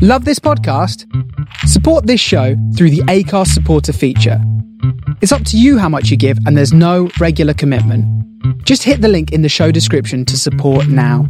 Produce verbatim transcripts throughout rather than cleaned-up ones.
Love this podcast? Support this show through the Acast supporter feature. It's up to you how much you give, and there's no regular commitment. Just hit the link in the show description to support now.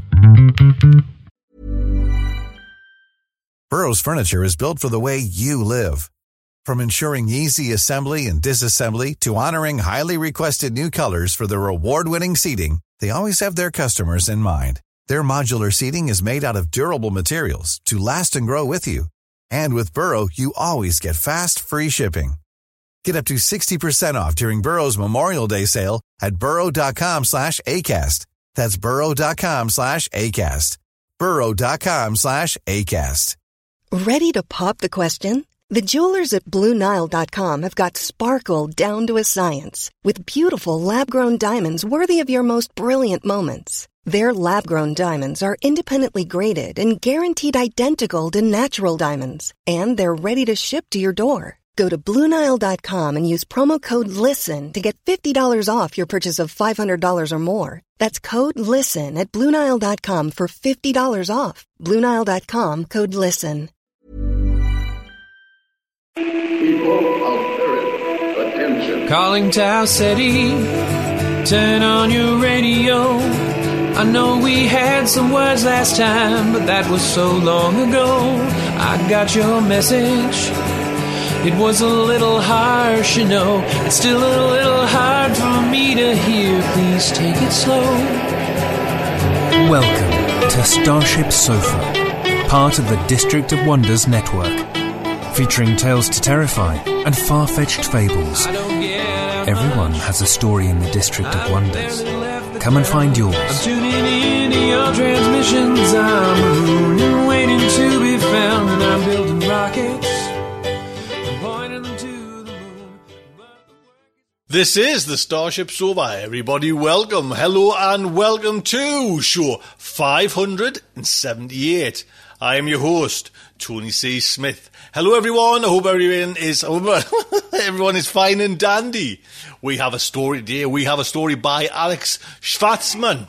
Burrow's furniture is built for the way you live. From ensuring easy assembly and disassembly to honoring highly requested new colors for their award-winning seating, they always have their customers in mind. Their modular seating is made out of durable materials to last and grow with you. And with Burrow, you always get fast, free shipping. Get up to sixty percent off during Burrow's Memorial Day sale at burrow.com slash ACAST. That's burrow.com slash ACAST. burrow.com slash ACAST. Ready to pop the question? The jewelers at Blue Nile dot com have got sparkle down to a science with beautiful lab-grown diamonds worthy of your most brilliant moments. Their lab-grown diamonds are independently graded and guaranteed identical to natural diamonds, and they're ready to ship to your door. Go to Blue Nile dot com and use promo code LISTEN to get fifty dollars off your purchase of five hundred dollars or more. That's code LISTEN at Blue Nile dot com for fifty dollars off. Blue Nile dot com, code LISTEN. People of Earth, attention. Calling Tau City, turn on your radio. I know we had some words last time, but that was so long ago. I got your message. It was a little harsh, you know. It's still a little hard for me to hear. Please take it slow. Welcome to Starship Sofa, part of the District of Wonders network, featuring tales to terrify and far-fetched fables. Everyone has a story in the District of Wonders. Come and find yours. I'm tuning in to your transmissions. I'm mooning, waiting to be found, and I'm building rockets. I'm pointing them to the moon. This is the Starship Sofa. Everybody, welcome, hello, and welcome to show five hundred seventy-eight. I am your host, Tony C. Smith. Hello, everyone. I hope everyone is everyone is fine and dandy. We have a story today. We have a story by Alex Schwarzman.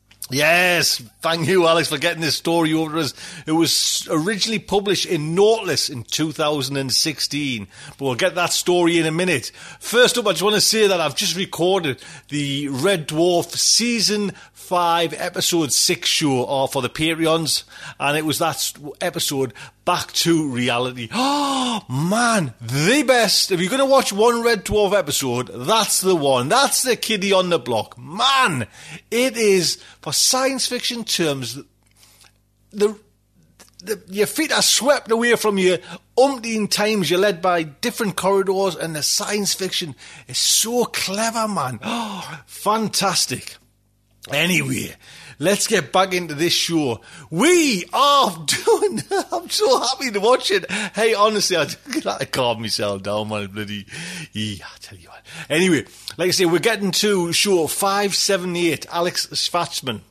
Yes, thank you, Alex, for getting this story over to us. It was originally published in Nautilus in two thousand sixteen, but we'll get that story in a minute. First up, I just want to say that I've just recorded the Red Dwarf Season five Episode six show uh, for the Patreons, and it was that episode, Back to Reality. Oh, man, the best. If you're going to watch one Red Dwarf episode, that's the one. That's the kiddie on the block. Man, it is, for science fiction terms, the, the your feet are swept away from you umpteen times. You're led by different corridors, and the science fiction is so clever, man. Oh, fantastic. Anyway, let's get back into this show. We are doing... I'm so happy to watch it. Hey, honestly, I, I calmed myself down, man. Bloody... Yeah, I tell you what. Anyway, like I say, we're getting to show five seventy-eight, Alex Schwarzman.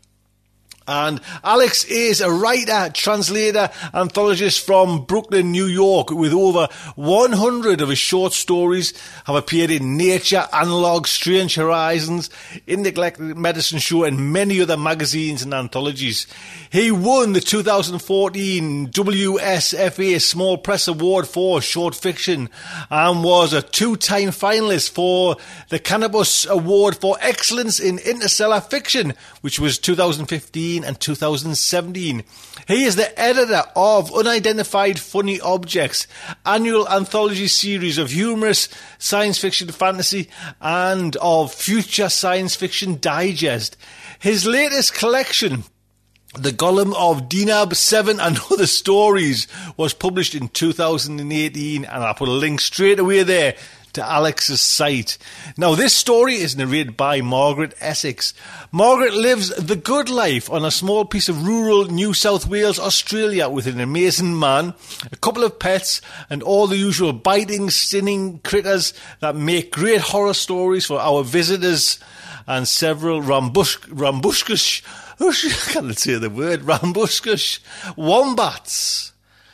And Alex is a writer, translator, anthologist from Brooklyn, New York, with over one hundred of his short stories have appeared in Nature, Analog, Strange Horizons, In Neglected Medicine Show, and many other magazines and anthologies. He won the two thousand fourteen W S F A Small Press Award for short fiction and was a two-time finalist for the Cannabis Award for Excellence in Interstellar Fiction, which was two thousand fifteen and two thousand seventeen. He is the editor of Unidentified Funny Objects, annual anthology series of humorous science fiction fantasy, and of Future Science Fiction Digest. His latest collection, The Golem of Dinab seven and Other Stories, was published in two thousand eighteen, and I'll put a link straight away there to Alex's site. Now, this story is narrated by Margaret Essex. Margaret lives the good life on a small piece of rural New South Wales, Australia, with an amazing man, a couple of pets, and all the usual biting, stinging critters that make great horror stories for our visitors, and several rambush, rambushkish, I can't say the word, rambushkish wombats.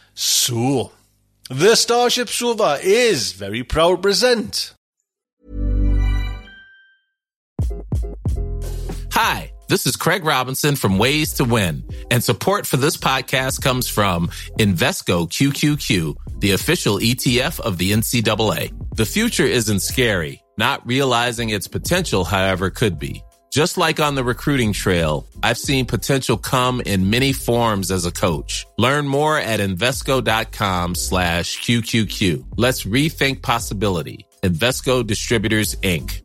So, the Starship Sofa is very proud to present. Hi, This is Craig Robinson from Ways to Win, and support for this podcast comes from Invesco Q Q Q, the official E T F of the N C double A. The future isn't scary. Not realizing its potential, however, could be. Just like on the recruiting trail, I've seen potential come in many forms as a coach. Learn more at Invesco.com slash QQQ. Let's rethink possibility. Invesco Distributors, Incorporated.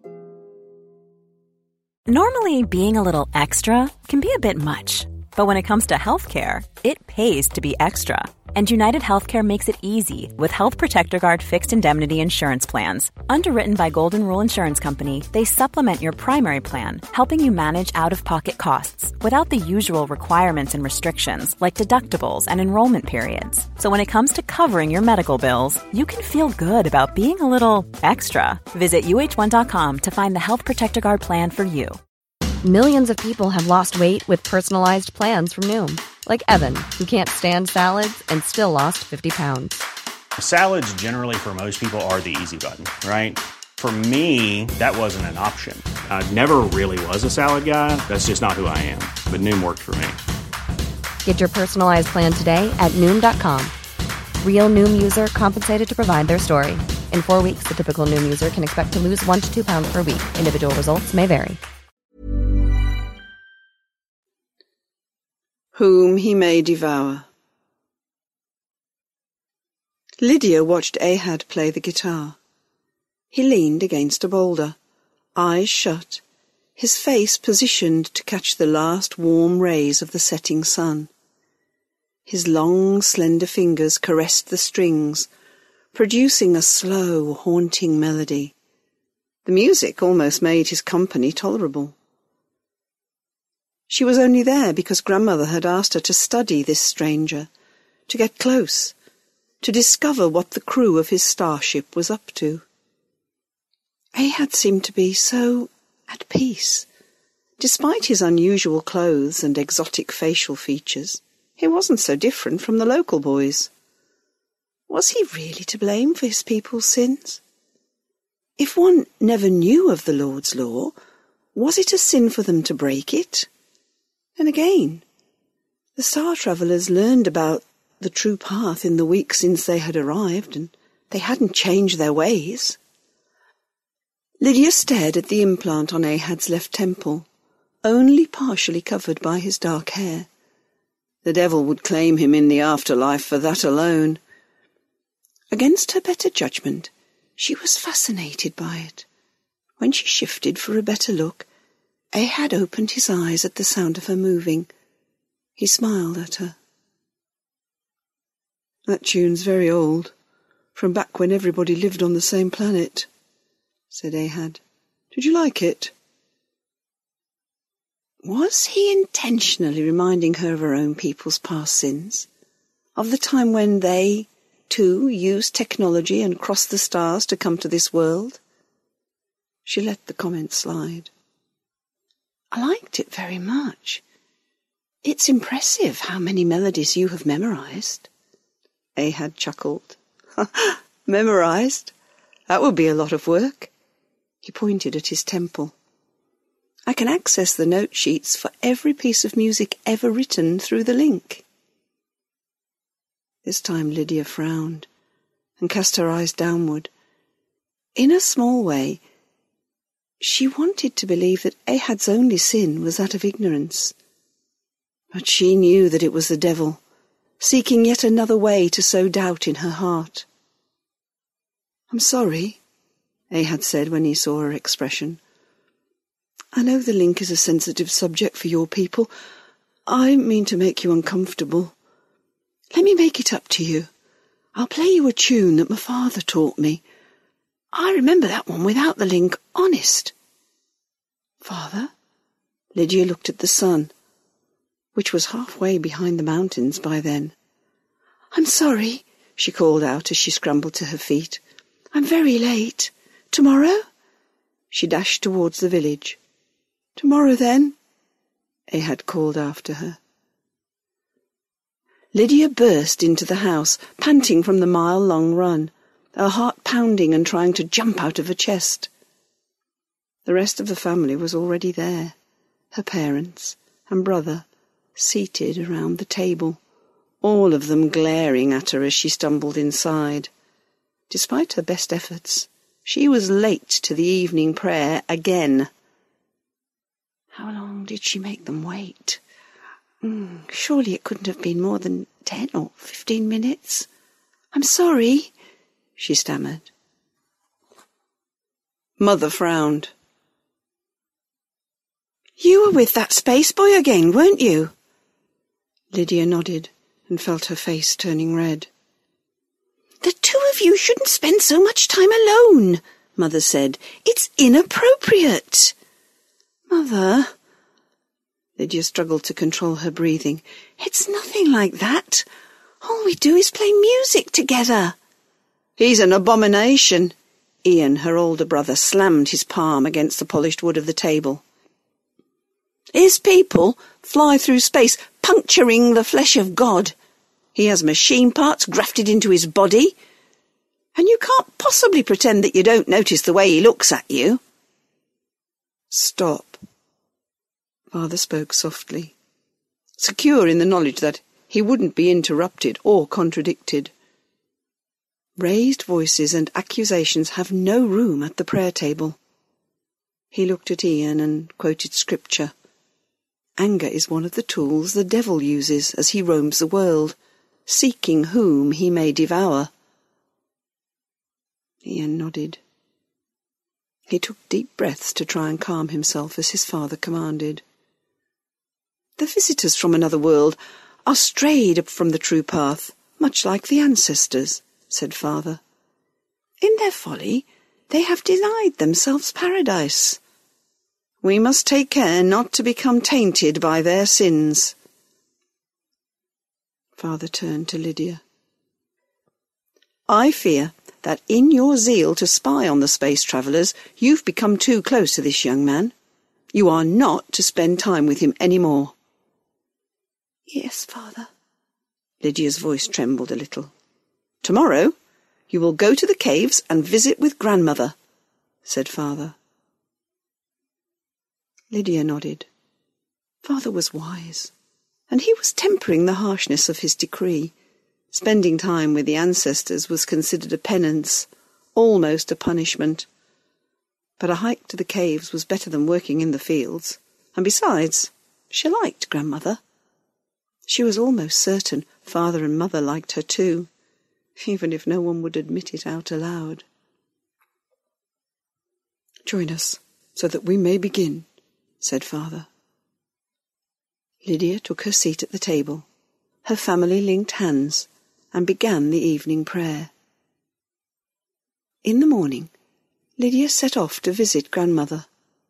Normally, being a little extra can be a bit much. But when it comes to healthcare, it pays to be extra. And United Healthcare makes it easy with Health Protector Guard fixed indemnity insurance plans. Underwritten by Golden Rule Insurance Company, they supplement your primary plan, helping you manage out-of-pocket costs without the usual requirements and restrictions like deductibles and enrollment periods. So when it comes to covering your medical bills, you can feel good about being a little extra. Visit U H one dot com to find the Health Protector Guard plan for you. Millions of people have lost weight with personalized plans from Noom. Like Evan, who can't stand salads and still lost fifty pounds. Salads generally for most people are the easy button, right? For me, that wasn't an option. I never really was a salad guy. That's just not who I am. But Noom worked for me. Get your personalized plan today at Noom dot com. Real Noom user compensated to provide their story. In four weeks, the typical Noom user can expect to lose one to two pounds per week. Individual results may vary. Whom he may devour. Lydia watched Ahad play the guitar. He leaned against a boulder, eyes shut, his face positioned to catch the last warm rays of the setting sun. His long, slender fingers caressed the strings, producing a slow, haunting melody. The music almost made his company tolerable. She was only there because Grandmother had asked her to study this stranger, to get close, to discover what the crew of his starship was up to. Ahad seemed to be so at peace. Despite his unusual clothes and exotic facial features, he wasn't so different from the local boys. Was he really to blame for his people's sins? If one never knew of the Lord's law, was it a sin for them to break it? And again, the Star Travellers learned about the true path in the week since they had arrived, and they hadn't changed their ways. Lydia stared at the implant on Ahad's left temple, only partially covered by his dark hair. The devil would claim him in the afterlife for that alone. Against her better judgment, she was fascinated by it. When she shifted for a better look, Ahad opened his eyes at the sound of her moving. He smiled at her. "That tune's very old, from back when everybody lived on the same planet," said Ahad. "Did you like it?" Was he intentionally reminding her of her own people's past sins? Of the time when they, too, used technology and crossed the stars to come to this world? She let the comment slide. "I liked it very much. It's impressive how many melodies you have memorized." Ahad chuckled. "Memorized? That would be a lot of work." He pointed at his temple. "I can access the note sheets for every piece of music ever written through the link." This time Lydia frowned and cast her eyes downward. In a small way, she wanted to believe that Ahad's only sin was that of ignorance. But she knew that it was the devil, seeking yet another way to sow doubt in her heart. "I'm sorry," Ahad said when he saw her expression. "I know the link is a sensitive subject for your people. I mean to make you uncomfortable. Let me make it up to you. I'll play you a tune that my father taught me. I remember that one without the link, honest." "Father?" Lydia looked at the sun, which was halfway behind the mountains by then. "I'm sorry," she called out as she scrambled to her feet. "I'm very late. Tomorrow?" She dashed towards the village. "Tomorrow, then," Ahad called after her. Lydia burst into the house, panting from the mile-long run, her heart pounding and trying to jump out of her chest. The rest of the family was already there, her parents and brother seated around the table, all of them glaring at her as she stumbled inside. Despite her best efforts, she was late to the evening prayer again. How long did she make them wait? Mm, surely it couldn't have been more than ten or fifteen minutes. I'm sorry, she stammered. Mother frowned. You were with that space boy again, weren't you? Lydia nodded and felt her face turning red. The two of you shouldn't spend so much time alone, Mother said. It's inappropriate. Mother... Lydia struggled to control her breathing. It's nothing like that. All we do is play music together. He's an abomination. Ian, her older brother, slammed his palm against the polished wood of the table. His people fly through space, puncturing the flesh of God. He has machine parts grafted into his body, and you can't possibly pretend that you don't notice the way he looks at you. Stop. Father spoke softly, secure in the knowledge that he wouldn't be interrupted or contradicted. Raised voices and accusations have no room at the prayer table. He looked at Ian and quoted scripture. Anger is one of the tools the devil uses as he roams the world, seeking whom he may devour. Ian nodded. He took deep breaths to try and calm himself as his father commanded. The visitors from another world are strayed from the true path, much like the ancestors, said Father. In their folly, they have denied themselves paradise. We must take care not to become tainted by their sins. Father turned to Lydia. I fear that in your zeal to spy on the space travellers, you've become too close to this young man. You are not to spend time with him any more. Yes, Father. Lydia's voice trembled a little. Tomorrow you will go to the caves and visit with Grandmother, said Father. Lydia nodded. Father was wise, and he was tempering the harshness of his decree. Spending time with the ancestors was considered a penance, almost a punishment. But a hike to the caves was better than working in the fields, and besides, she liked Grandmother. She was almost certain Father and Mother liked her too, even if no one would admit it out aloud. Join us, so that we may begin, said Father. Lydia took her seat at the table. Her family linked hands and began the evening prayer. In the morning, Lydia set off to visit Grandmother.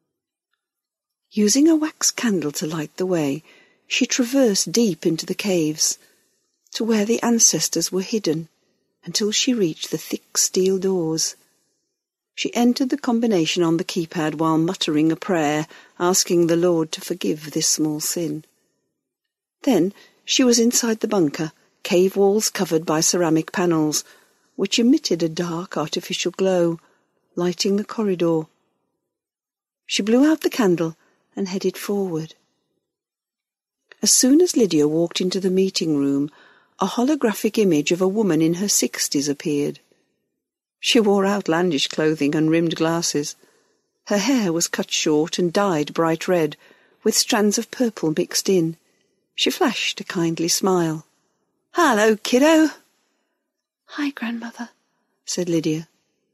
Using a wax candle to light the way, she traversed deep into the caves, to where the ancestors were hidden, until she reached the thick steel doors. She entered the combination on the keypad while muttering a prayer, asking the Lord to forgive this small sin. Then she was inside the bunker, cave walls covered by ceramic panels, which emitted a dark artificial glow, lighting the corridor. She blew out the candle and headed forward. As soon as Lydia walked into the meeting room, a holographic image of a woman in her sixties appeared. She wore outlandish clothing and rimmed glasses. Her hair was cut short and dyed bright red, with strands of purple mixed in. She flashed a kindly smile. "Hello, kiddo." "Hi, Grandmother," said Lydia.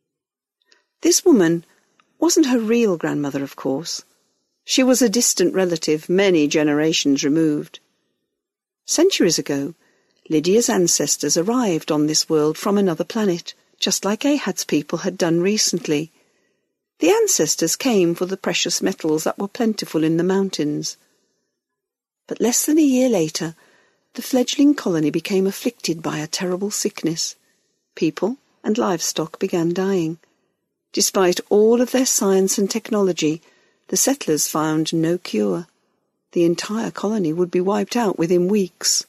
This woman wasn't her real grandmother, of course. She was a distant relative many generations removed. Centuries ago, Lydia's ancestors arrived on this world from another planet, just like Ahad's people had done recently. The ancestors came for the precious metals that were plentiful in the mountains. But less than a year later, the fledgling colony became afflicted by a terrible sickness. People and livestock began dying. Despite all of their science and technology, the settlers found no cure. The entire colony would be wiped out within weeks.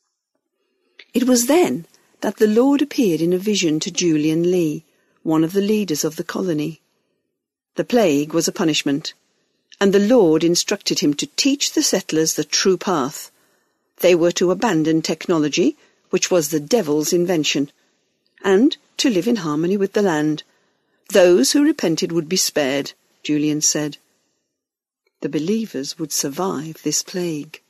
It was then that the Lord appeared in a vision to Julian Lee, one of the leaders of the colony. The plague was a punishment, and the Lord instructed him to teach the settlers the true path. They were to abandon technology, which was the devil's invention, and to live in harmony with the land. Those who repented would be spared, Julian said. The believers would survive this plague.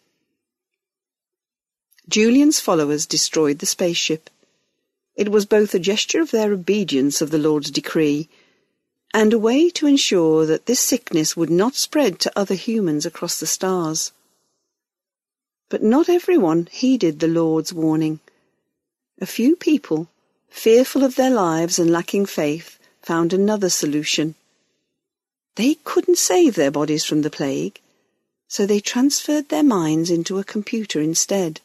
Julian's followers destroyed the spaceship. It was both a gesture of their obedience of the Lord's decree and a way to ensure that this sickness would not spread to other humans across the stars. But not everyone heeded the Lord's warning. A few people, fearful of their lives and lacking faith, found another solution. They couldn't save their bodies from the plague, so they transferred their minds into a computer instead.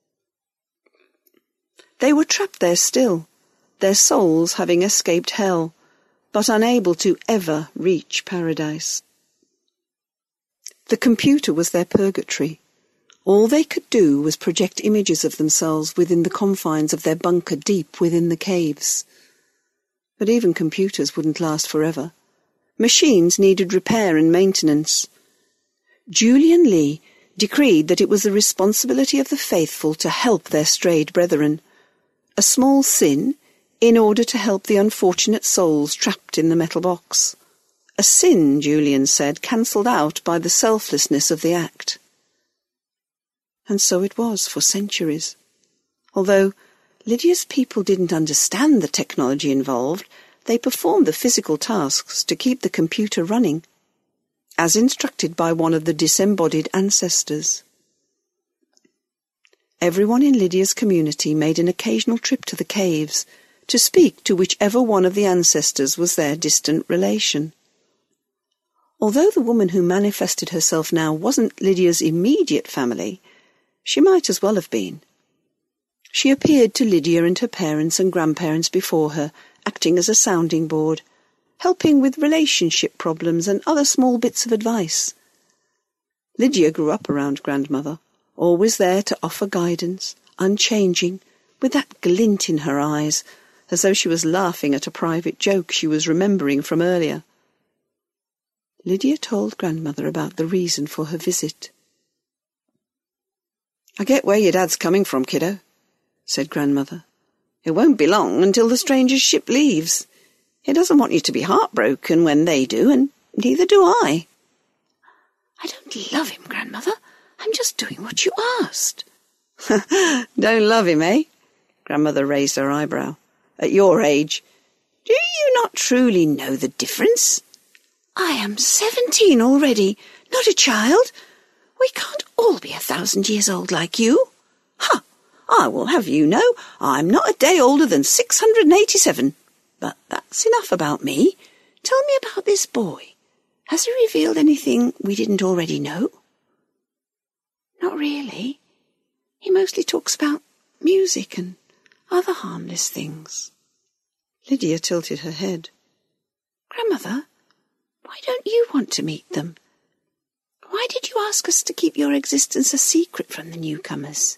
They were trapped there still, their souls having escaped hell, but unable to ever reach paradise. The computer was their purgatory. All they could do was project images of themselves within the confines of their bunker deep within the caves. But even computers wouldn't last forever. Machines needed repair and maintenance. Julian Lee decreed that it was the responsibility of the faithful to help their strayed brethren, a small sin in order to help the unfortunate souls trapped in the metal box. A sin, Julian said, cancelled out by the selflessness of the act. And so it was for centuries. Although Lydia's people didn't understand the technology involved, they performed the physical tasks to keep the computer running, as instructed by one of the disembodied ancestors. Everyone in Lydia's community made an occasional trip to the caves to speak to whichever one of the ancestors was their distant relation. Although the woman who manifested herself now wasn't Lydia's immediate family, she might as well have been. She appeared to Lydia and her parents and grandparents before her, acting as a sounding board, helping with relationship problems and other small bits of advice. Lydia grew up around grandmother, always there to offer guidance, unchanging, with that glint in her eyes, as though she was laughing at a private joke she was remembering from earlier. Lydia told grandmother about the reason for her visit. "I get where your dad's coming from, kiddo," said grandmother. "It won't be long until the stranger's ship leaves. He doesn't want you to be heartbroken when they do, and neither do I." "I don't love him, grandmother. I'm just doing what you asked." "Don't love him, eh?" Grandmother raised her eyebrow. "At your age, do you not truly know the difference? I am seventeen already, not a child. We can't all be a thousand years old like you. Ha! I will have you know I'm not a day older than six hundred and eighty-seven. But that's enough about me. Tell me about this boy. Has he revealed anything we didn't already know?" "Not really. He mostly talks about music and other harmless things." Lydia tilted her head. "Grandmother, why don't you want to meet them? Why did you ask us to keep your existence a secret from the newcomers?"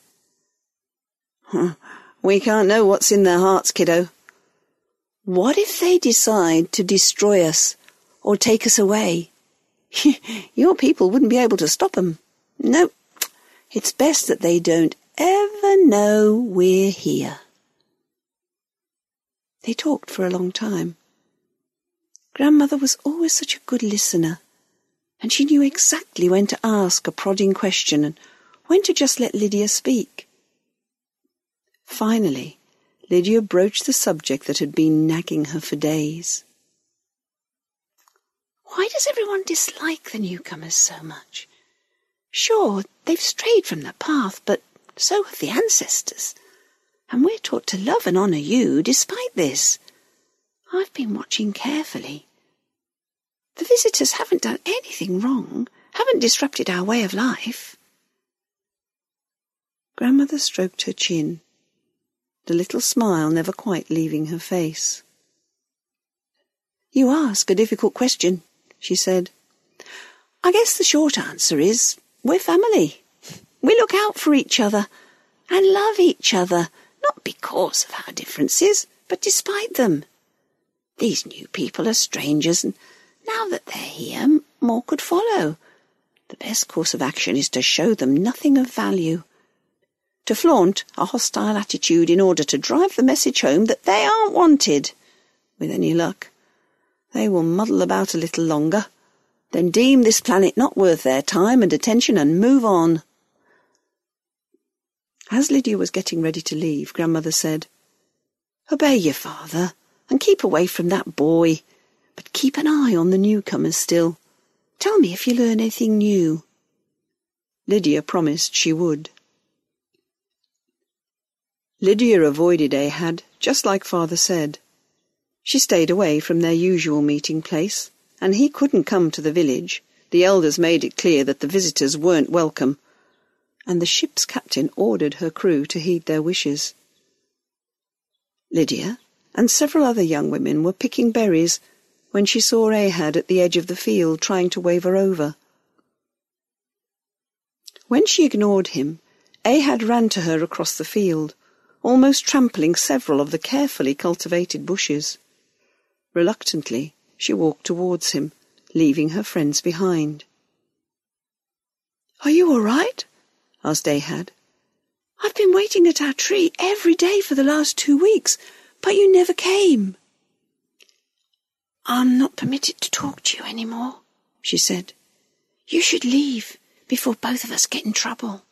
"We can't know what's in their hearts, kiddo. What if they decide to destroy us or take us away? Your people wouldn't be able to stop them. No, it's best that they don't ever know we're here." They talked for a long time. Grandmother was always such a good listener, and she knew exactly when to ask a prodding question and when to just let Lydia speak. Finally, Lydia broached the subject that had been nagging her for days. "Why does everyone dislike the newcomers so much? Sure, they've strayed from the path, but so have the ancestors. And we're taught to love and honour you despite this. I've been watching carefully. The visitors haven't done anything wrong, haven't disrupted our way of life." Grandmother stroked her chin, the little smile never quite leaving her face. "You ask a difficult question," she said. "I guess the short answer is we're family. We look out for each other and love each other, not because of our differences, but despite them. These new people are strangers, and now that they're here, more could follow. The best course of action is to show them nothing of value. To flaunt a hostile attitude in order to drive the message home that they aren't wanted. With any luck, they will muddle about a little longer, then deem this planet not worth their time and attention and move on. As Lydia was getting ready to leave, Grandmother said, "Obey your father and keep away from that boy, but keep an eye on the newcomers still. Tell me if you learn anything new." Lydia promised she would. Lydia avoided Ahad, just like Father said. She stayed away from their usual meeting place, and he couldn't come to the village. The elders made it clear that the visitors weren't welcome, and the ship's captain ordered her crew to heed their wishes. Lydia and several other young women were picking berries when she saw Ahad at the edge of the field trying to wave her over. When she ignored him, Ahad ran to her across the field, almost trampling several of the carefully cultivated bushes. Reluctantly, she walked towards him, leaving her friends behind. "Are you all right?" asked Ahad. "I've been waiting at our tree every day for the last two weeks, but you never came." "I'm not permitted to talk to you anymore," she said. "You should leave before both of us get in trouble."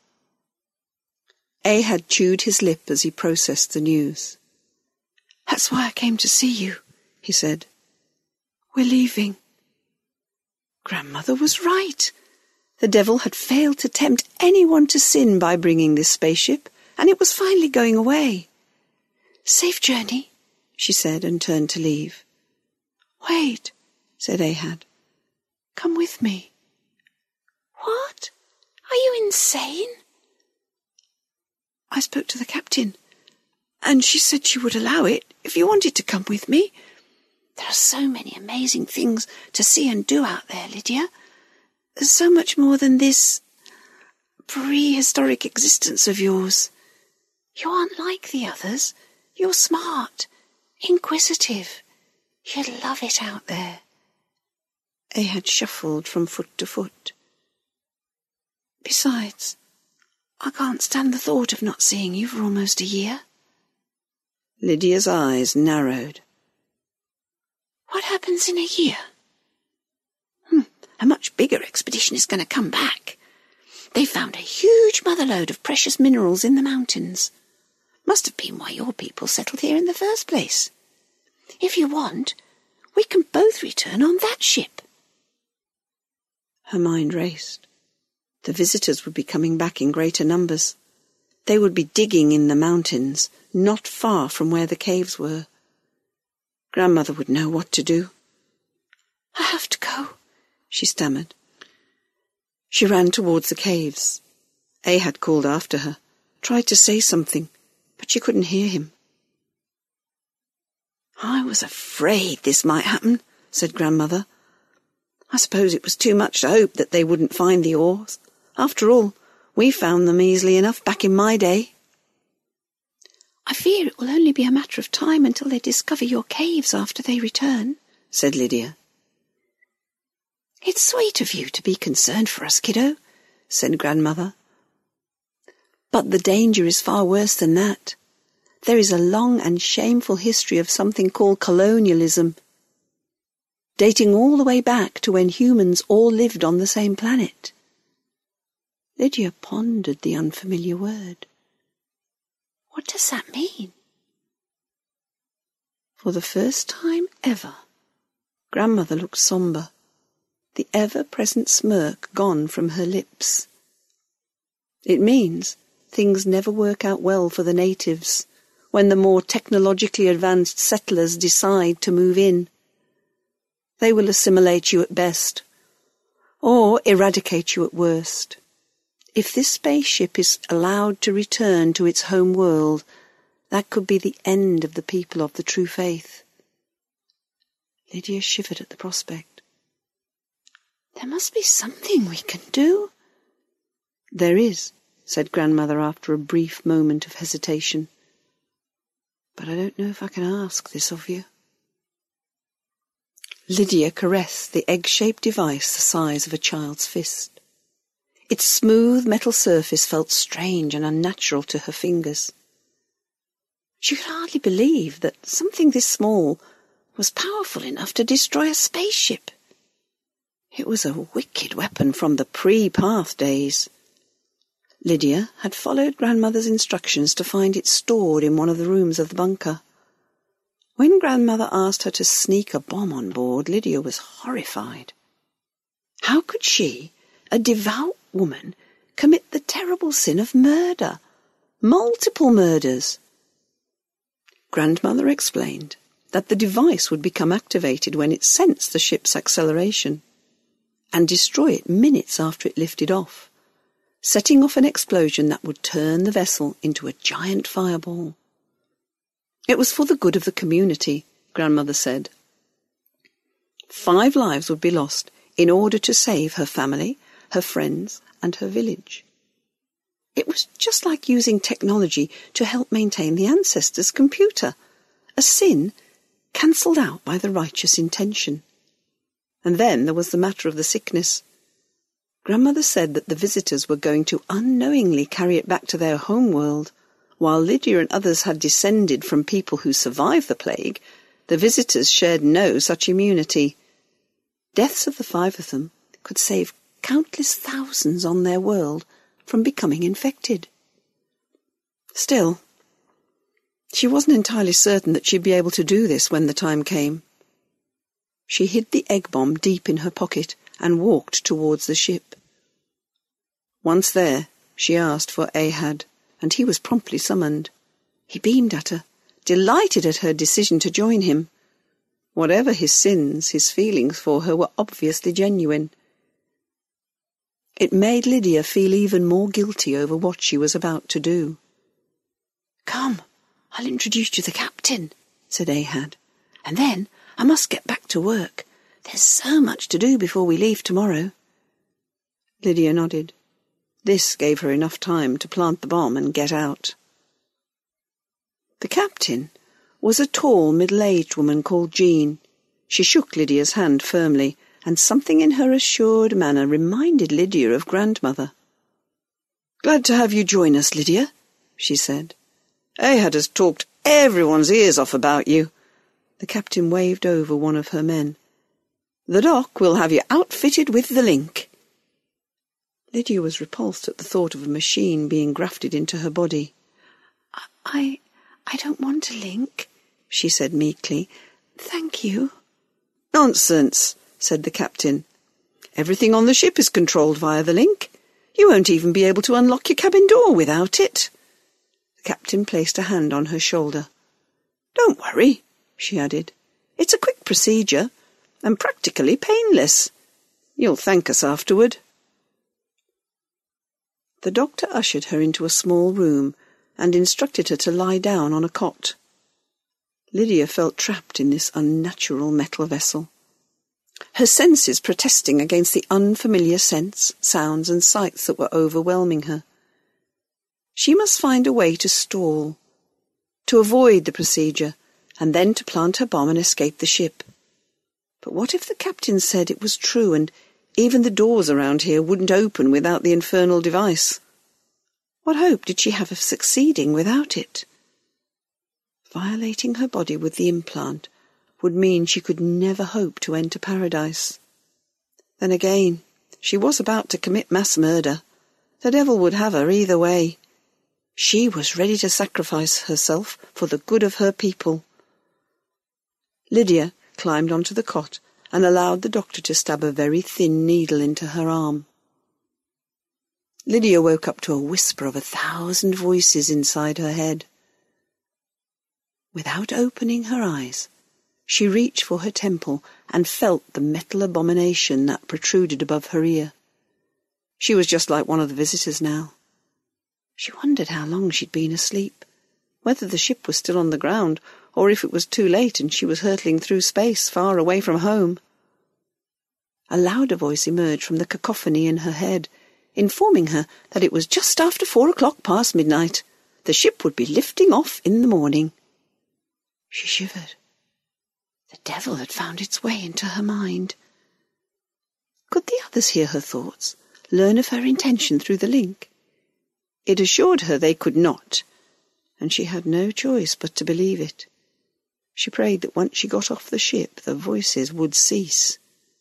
Ahad chewed his lip as he processed the news. "That's why I came to see you," he said. "We're leaving." Grandmother was right. The devil had failed to tempt anyone to sin by bringing this spaceship, and it was finally going away. "Safe journey," she said, and turned to leave. "Wait," said Ahad. "Come with me." "What? Are you insane?" "I spoke to the captain, and she said she would allow it if you wanted to come with me. There are so many amazing things to see and do out there, Lydia. There's so much more than this prehistoric existence of yours. You aren't like the others. You're smart, inquisitive. You'd love it out there." Ahad shuffled from foot to foot. "Besides, I can't stand the thought of not seeing you for almost a year." Lydia's eyes narrowed. "What happens in a year?" Hmm, a much bigger expedition is going to come back. They found a huge motherlode of precious minerals in the mountains. Must have been why your people settled here in the first place. If you want, we can both return on that ship." Her mind raced. The visitors would be coming back in greater numbers. They would be digging in the mountains, not far from where the caves were. Grandmother would know what to do. "I have to go," she stammered. She ran towards the caves. Ahad called after her, tried to say something, but she couldn't hear him. "I was afraid this might happen," said Grandmother. "I suppose it was too much to hope that they wouldn't find the ores. After all, we found them easily enough back in my day." "I fear it will only be a matter of time until they discover your caves after they return," said Lydia. "It's sweet of you to be concerned for us, kiddo," said Grandmother. "But the danger is far worse than that. There is a long and shameful history of something called colonialism, dating all the way back to when humans all lived on the same planet." Lydia pondered the unfamiliar word. "What does that mean?" For the first time ever, Grandmother looked sombre, the ever-present smirk gone from her lips. "It means things never work out well for the natives when the more technologically advanced settlers decide to move in. They will assimilate you at best, or eradicate you at worst. If this spaceship is allowed to return to its home world, that could be the end of the people of the true faith." Lydia shivered at the prospect. "There must be something we can do." "There is," said Grandmother after a brief moment of hesitation. "But I don't know if I can ask this of you." Lydia caressed the egg-shaped device the size of a child's fist. Its smooth metal surface felt strange and unnatural to her fingers. She could hardly believe that something this small was powerful enough to destroy a spaceship. It was a wicked weapon from the pre-Path days. Lydia had followed Grandmother's instructions to find it stored in one of the rooms of the bunker. When Grandmother asked her to sneak a bomb on board, Lydia was horrified. How could she, a devout woman, commit the terrible sin of murder? Multiple murders. Grandmother explained that the device would become activated when it sensed the ship's acceleration and destroy it minutes after it lifted off, setting off an explosion that would turn the vessel into a giant fireball. It was for the good of the community, Grandmother said. Five lives would be lost in order to save her family, her friends, and her village. It was just like using technology to help maintain the ancestors' computer, a sin cancelled out by the righteous intention. And then there was the matter of the sickness. Grandmother said that the visitors were going to unknowingly carry it back to their home world. While Lydia and others had descended from people who survived the plague, the visitors shared no such immunity. Deaths of the five of them could save countless thousands on their world from becoming infected. Still, she wasn't entirely certain that she'd be able to do this when the time came. She hid the egg bomb deep in her pocket and walked towards the ship. Once there, she asked for Ahad, and he was promptly summoned. He beamed at her, delighted at her decision to join him. Whatever his sins, his feelings for her were obviously genuine. It made Lydia feel even more guilty over what she was about to do. "Come, I'll introduce you to the captain," said Ahad. "And then I must get back to work. There's so much to do before we leave tomorrow." Lydia nodded. This gave her enough time to plant the bomb and get out. The captain was a tall, middle-aged woman called Jean. She shook Lydia's hand firmly, and something in her assured manner reminded Lydia of Grandmother. "Glad to have you join us, Lydia," she said. "Ahad has talked everyone's ears off about you." The captain waved over one of her men. "The doc will have you outfitted with the link." Lydia was repulsed at the thought of a machine being grafted into her body. I, I don't want a link," she said meekly. "Thank you." "Nonsense," said the captain. "Everything on the ship is controlled via the link. You won't even be able to unlock your cabin door without it." The captain placed a hand on her shoulder. "Don't worry," she added. "It's a quick procedure, and practically painless. You'll thank us afterward." The doctor ushered her into a small room and instructed her to lie down on a cot. Lydia felt trapped in this unnatural metal vessel, her senses protesting against the unfamiliar scents, sounds and sights that were overwhelming her. She must find a way to stall, to avoid the procedure, and then to plant her bomb and escape the ship. But what if the captain said it was true and even the doors around here wouldn't open without the infernal device? What hope did she have of succeeding without it? Violating her body with the implant would mean she could never hope to enter paradise. Then again, she was about to commit mass murder. The devil would have her either way. She was ready to sacrifice herself for the good of her people. Lydia climbed onto the cot and allowed the doctor to stab a very thin needle into her arm. Lydia woke up to a whisper of a thousand voices inside her head. Without opening her eyes, she reached for her temple and felt the metal abomination that protruded above her ear. She was just like one of the visitors now. She wondered how long she'd been asleep, whether the ship was still on the ground, or if it was too late and she was hurtling through space far away from home. A louder voice emerged from the cacophony in her head, informing her that it was just after four o'clock past midnight. The ship would be lifting off in the morning. She shivered. The devil had found its way into her mind. Could the others hear her thoughts, learn of her intention through the link? It assured her they could not, and she had no choice but to believe it. She prayed that once she got off the ship, the voices would cease.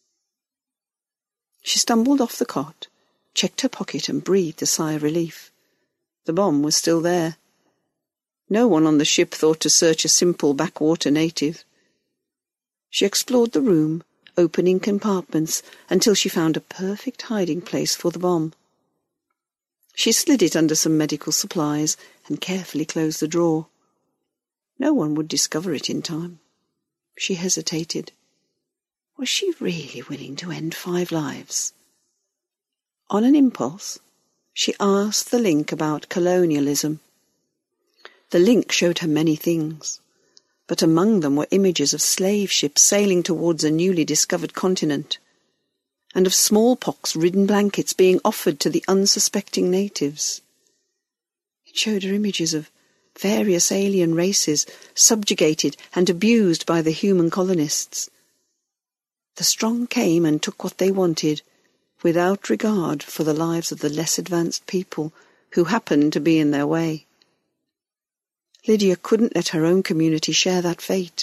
She stumbled off the cot, checked her pocket, and breathed a sigh of relief. The bomb was still there. No one on the ship thought to search a simple backwater native. She explored the room, opening compartments, until she found a perfect hiding place for the bomb. She slid it under some medical supplies and carefully closed the drawer. No one would discover it in time. She hesitated. Was she really willing to end five lives? On an impulse, she asked the link about colonialism. The link showed her many things, but among them were images of slave ships sailing towards a newly discovered continent, and of smallpox-ridden blankets being offered to the unsuspecting natives. It showed her images of various alien races subjugated and abused by the human colonists. The strong came and took what they wanted, without regard for the lives of the less advanced people who happened to be in their way. Lydia couldn't let her own community share that fate.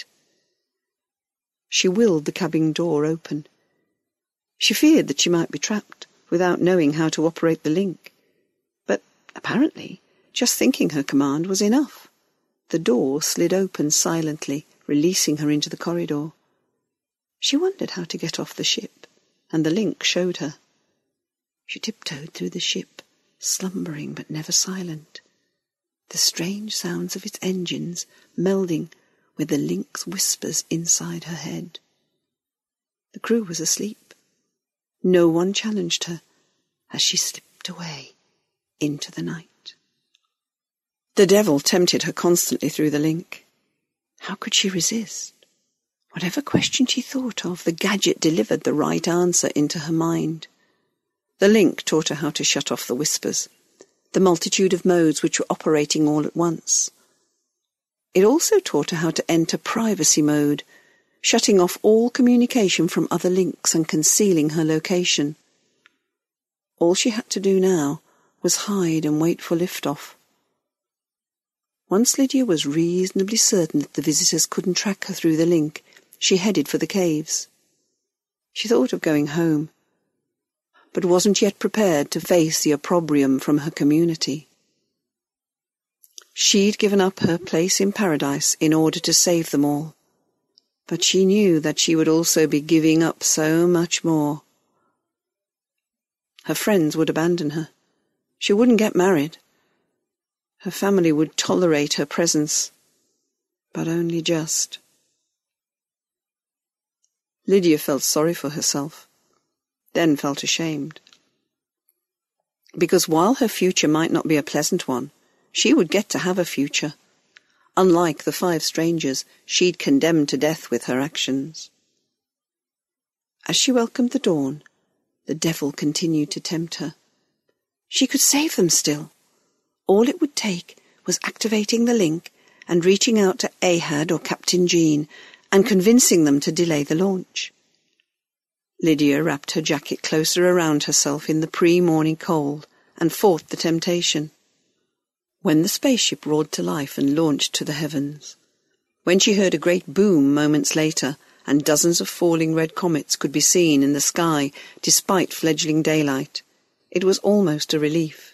She willed the cabin door open. She feared that she might be trapped without knowing how to operate the link. But apparently, just thinking her command was enough. The door slid open silently, releasing her into the corridor. She wondered how to get off the ship, and the link showed her. She tiptoed through the ship, slumbering but never silent, the strange sounds of its engines melding with the link's whispers inside her head. The crew was asleep. No one challenged her as she slipped away into the night. The devil tempted her constantly through the link. How could she resist? Whatever question she thought of, the gadget delivered the right answer into her mind. The link taught her how to shut off the whispers, the multitude of modes which were operating all at once. It also taught her how to enter privacy mode, shutting off all communication from other links and concealing her location. All she had to do now was hide and wait for liftoff. Once Lydia was reasonably certain that the visitors couldn't track her through the link, she headed for the caves. She thought of going home, but wasn't yet prepared to face the opprobrium from her community. She'd given up her place in paradise in order to save them all, but she knew that she would also be giving up so much more. Her friends would abandon her. She wouldn't get married. Her family would tolerate her presence, but only just. Lydia felt sorry for herself, then felt ashamed. Because while her future might not be a pleasant one, she would get to have a future. Unlike the five strangers she'd condemned to death with her actions. As she welcomed the dawn, the devil continued to tempt her. She could save them still. All it would take was activating the link and reaching out to Ahad or Captain Jean and convincing them to delay the launch. Lydia wrapped her jacket closer around herself in the pre-morning cold and fought the temptation. When the spaceship roared to life and launched to the heavens, when she heard a great boom moments later and dozens of falling red comets could be seen in the sky despite fledgling daylight, it was almost a relief.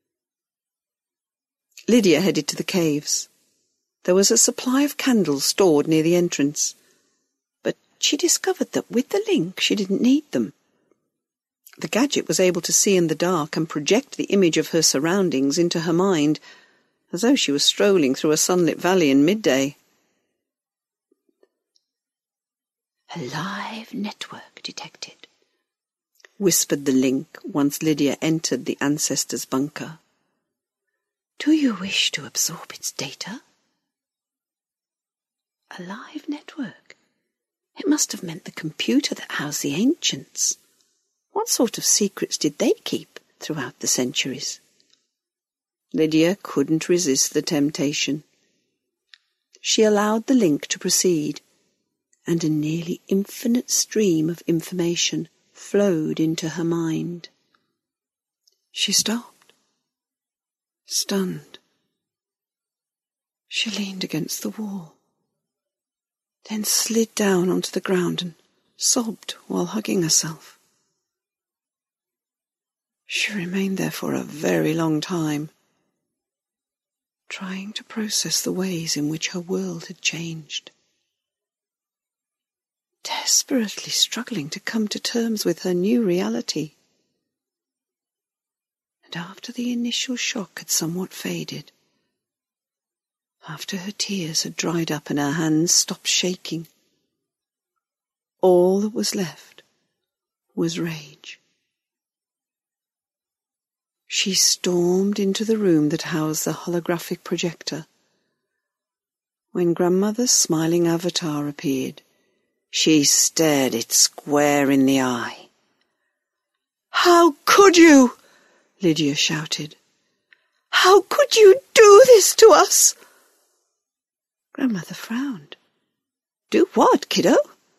Lydia headed to the caves. There was a supply of candles stored near the entrance, but she discovered that with the link she didn't need them. The gadget was able to see in the dark and project the image of her surroundings into her mind, as though she was strolling through a sunlit valley in midday. "A live network detected," whispered the link once Lydia entered the ancestor's bunker. "Do you wish to absorb its data?" A live network. It must have meant the computer that housed the ancients. What sort of secrets did they keep throughout the centuries? Lydia couldn't resist the temptation. She allowed the link to proceed, and a nearly infinite stream of information flowed into her mind. She stopped, stunned. She leaned against the wall, then slid down onto the ground and sobbed while hugging herself. She remained there for a very long time, trying to process the ways in which her world had changed, desperately struggling to come to terms with her new reality. And after the initial shock had somewhat faded, after her tears had dried up and her hands stopped shaking, all that was left was rage. She stormed into the room that housed the holographic projector. When Grandmother's smiling avatar appeared, she stared it square in the eye. "How could you?" Lydia shouted. "How could you do this to us?" Grandmother frowned. "Do what, kiddo?"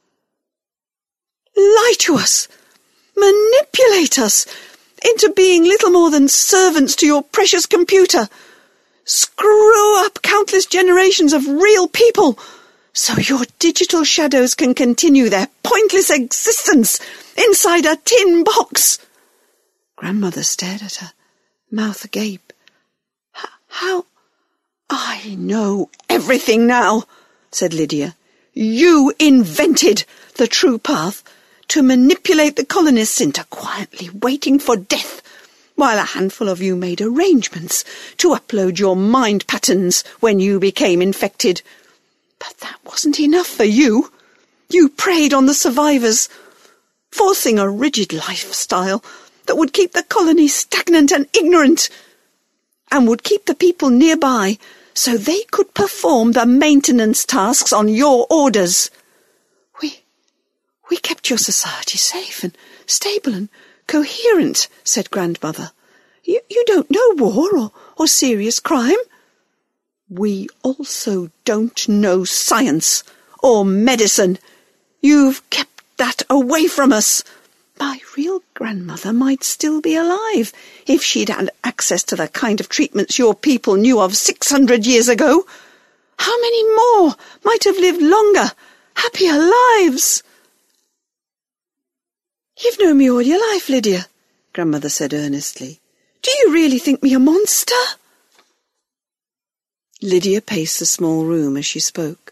"Lie to us, manipulate us into being little more than servants to your precious computer, screw up countless generations of real people so your digital shadows can continue their pointless existence inside a tin box." Grandmother stared at her, mouth agape. "How? I know everything now," said Lydia. "You invented the true path to manipulate the colonists into quietly waiting for death, while a handful of you made arrangements to upload your mind patterns when you became infected. But that wasn't enough for you. You preyed on the survivors, forcing a rigid lifestyle that would keep the colony stagnant and ignorant, and would keep the people nearby so they could perform the maintenance tasks on your orders. We, we kept your society safe and stable and coherent," said Grandmother. You, you don't know war or, or serious crime." "We also don't know science or medicine. You've kept that away from us. My real grandmother might still be alive if she'd had access to the kind of treatments your people knew of six hundred years ago. How many more might have lived longer, happier lives?" "You've known me all your life, Lydia," Grandmother said earnestly. "Do you really think me a monster?" Lydia paced the small room as she spoke.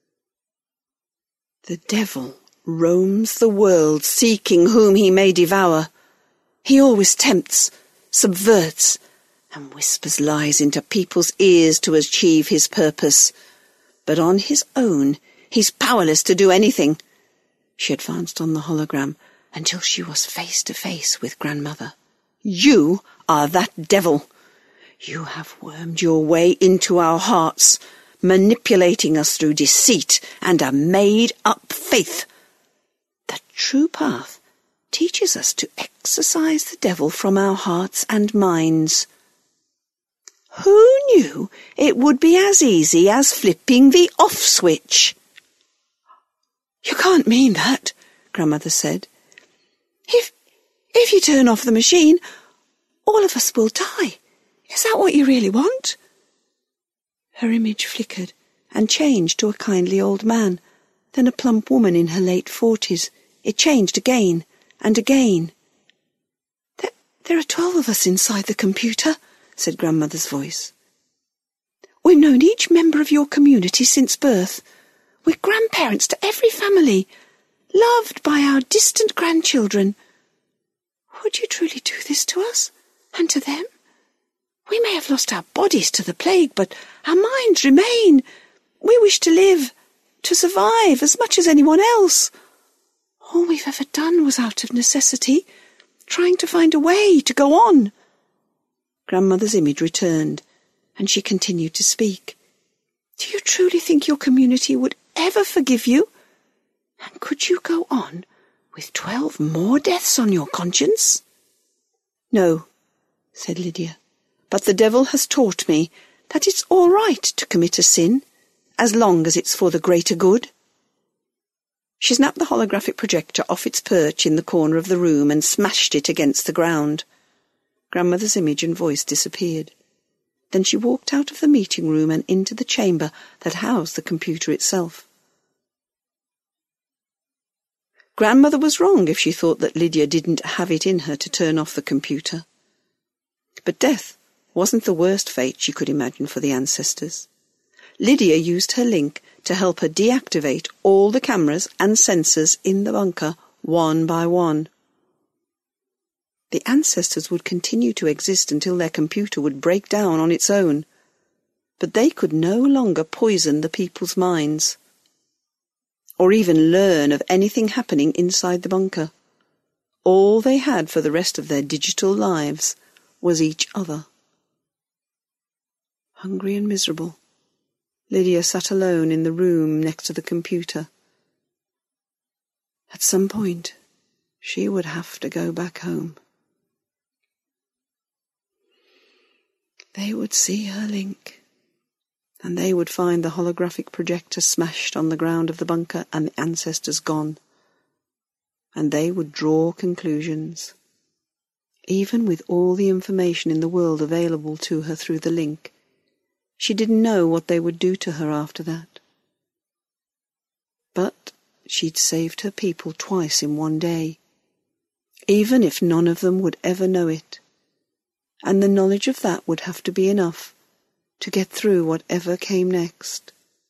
"The devil roams the world seeking whom he may devour. He always tempts, subverts, and whispers lies into people's ears to achieve his purpose. But on his own, he's powerless to do anything." She advanced on the hologram until she was face to face with Grandmother. "You are that devil. You have wormed your way into our hearts, manipulating us through deceit and a made-up faith. The true path teaches us to exorcise the devil from our hearts and minds. Who knew it would be as easy as flipping the off switch?" "You can't mean that," Grandmother said. If, if you turn off the machine, all of us will die. Is that what you really want?" Her image flickered and changed to a kindly old man, then a plump woman in her late forties. It changed again and again. There, there are twelve of us inside the computer," said Grandmother's voice. "We've known each member of your community since birth. We're grandparents to every family, loved by our distant grandchildren. Would you truly do this to us and to them? We may have lost our bodies to the plague, but our minds remain. We wish to live, to survive as much as anyone else. All we've ever done was out of necessity, trying to find a way to go on." Grandmother's image returned, and she continued to speak. "Do you truly think your community would ever forgive you? And could you go on with twelve more deaths on your conscience?" "No," said Lydia. "But the devil has taught me that it's all right to commit a sin, as long as it's for the greater good." She snapped the holographic projector off its perch in the corner of the room and smashed it against the ground. Grandmother's image and voice disappeared. Then she walked out of the meeting room and into the chamber that housed the computer itself. Grandmother was wrong if she thought that Lydia didn't have it in her to turn off the computer. But death wasn't the worst fate she could imagine for the ancestors. Lydia used her link to help her deactivate all the cameras and sensors in the bunker one by one. The ancestors would continue to exist until their computer would break down on its own, but they could no longer poison the people's minds, or even learn of anything happening inside the bunker. All they had for the rest of their digital lives was each other. Hungry and miserable, Lydia sat alone in the room next to the computer. At some point, she would have to go back home. They would see her link, and they would find the holographic projector smashed on the ground of the bunker and the ancestors gone. And they would draw conclusions. Even with all the information in the world available to her through the link, she didn't know what they would do to her after that. But she'd saved her people twice in one day, even if none of them would ever know it. And the knowledge of that would have to be enough to get through whatever came next.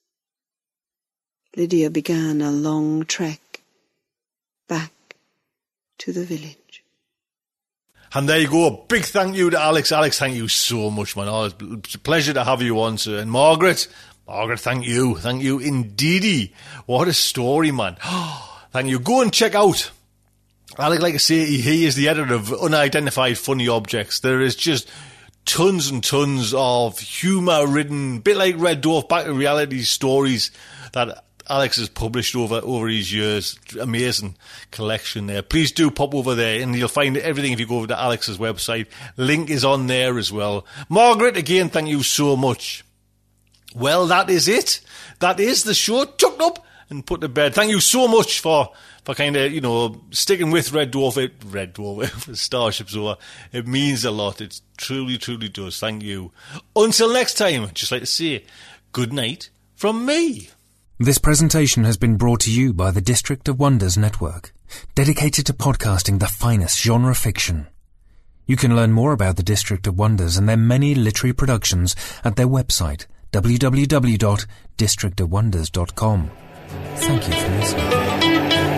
Lydia began a long trek back to the village. And there you go. A big thank you to Alex. Alex, thank you so much, man. Oh, it's a pleasure to have you on, sir. And Margaret, Margaret, thank you. Thank you indeedy. What a story, man. Thank you. Go and check out Alex, like I say, he is the editor of Unidentified Funny Objects. There is just tons and tons of humour-ridden, bit like Red Dwarf, back to reality stories that Alex has published over, over his years. Amazing collection there. Please do pop over there and you'll find everything if you go over to Alex's website. Link is on there as well. Margaret, again, thank you so much. Well, that is it. That is the show. Tucked up and put to bed. Thank you so much for... for kind of, you know, sticking with Red Dwarf, it, Red Dwarf, Starship Sofa. It means a lot. It truly, truly does. Thank you. Until next time, I'd just like to say good night from me. This presentation has been brought to you by the District of Wonders Network, dedicated to podcasting the finest genre fiction. You can learn more about the District of Wonders and their many literary productions at their website, w w w dot district of wonders dot com. Thank you for listening.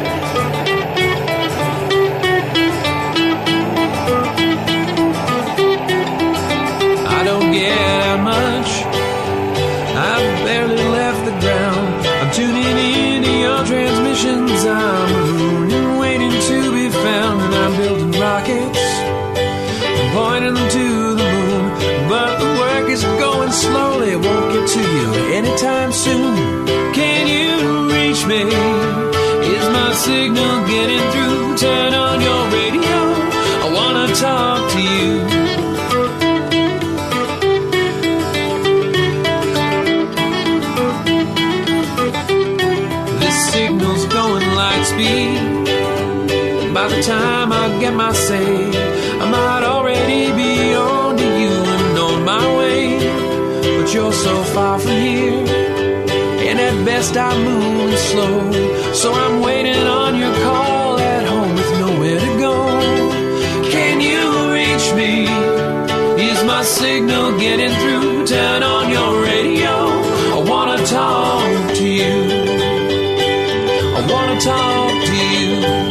Get out much. I've barely left the ground. I'm tuning into your transmissions. I'm marooned and waiting to be found. And I'm building rockets and pointing them to the moon. But the work is going slowly. Won't get to you anytime soon. Can you reach me? Is my signal getting through? Turn on your radio. I wanna talk to you. Signal's going light speed. By the time I get my say, I might already be on to you and on my way. But you're so far from here, and at best I'm moving slow. So I'm waiting on your call at home with nowhere to go. Can you reach me? Is my signal getting through? Turn on your radio. I wanna talk to you. I wanna talk to you.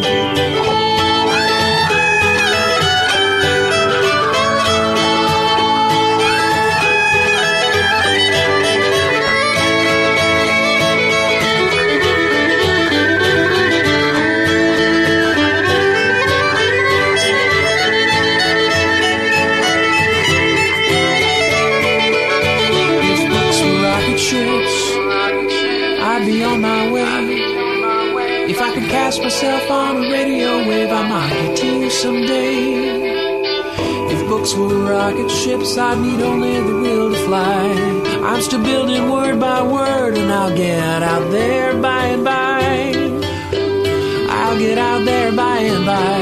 If books were rocket ships, I'd be on my way. If I could cast myself on a radio wave, I might get to you someday. If books were rocket ships, I'd need only the will to fly. I'm still building word by word, and I'll get out there by and by. by.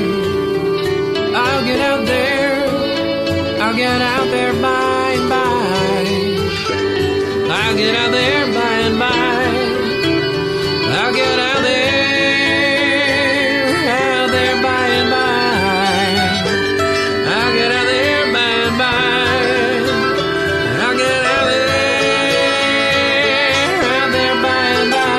I'll get out there, I'll get out there by and by. I'll get out there by and by. I'll get out there, out there by and by. I'll get out there by and by. I'll get out there, out there by and by.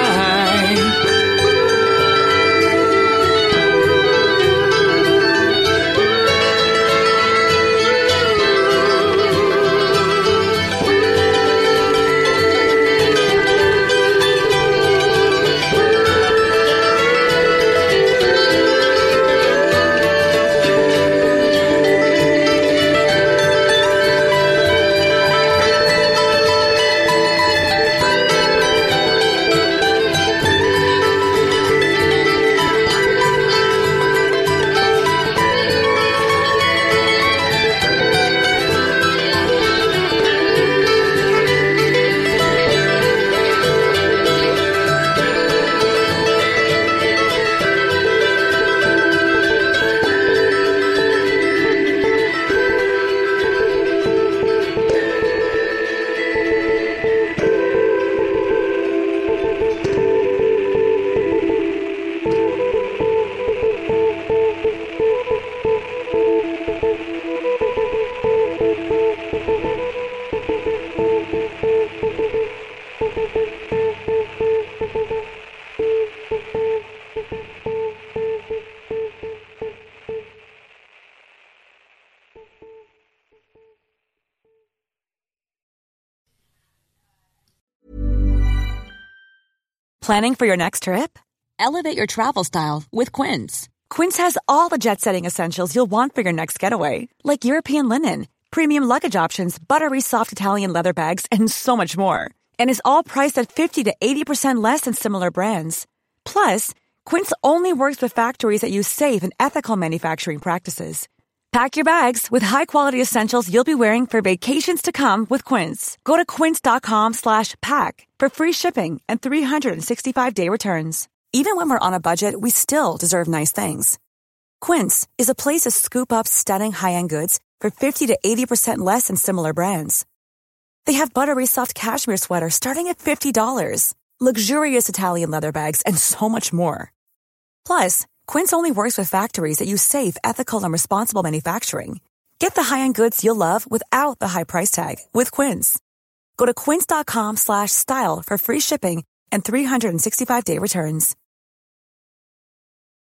Planning for your next trip? Elevate your travel style with Quince. Quince has all the jet-setting essentials you'll want for your next getaway, like European linen, premium luggage options, buttery soft Italian leather bags, and so much more. And is all priced at fifty to eighty percent less than similar brands. Plus, Quince only works with factories that use safe and ethical manufacturing practices. Pack your bags with high-quality essentials you'll be wearing for vacations to come with Quince. Go to quince.com slash pack for free shipping and three sixty-five day returns. Even when we're on a budget, we still deserve nice things. Quince is a place to scoop up stunning high-end goods for fifty to eighty percent less than similar brands. They have buttery soft cashmere sweaters starting at fifty dollars, luxurious Italian leather bags, and so much more. Plus, Quince only works with factories that use safe, ethical, and responsible manufacturing. Get the high-end goods you'll love without the high price tag with Quince. Go to quince.com slash style for free shipping and three sixty-five day returns.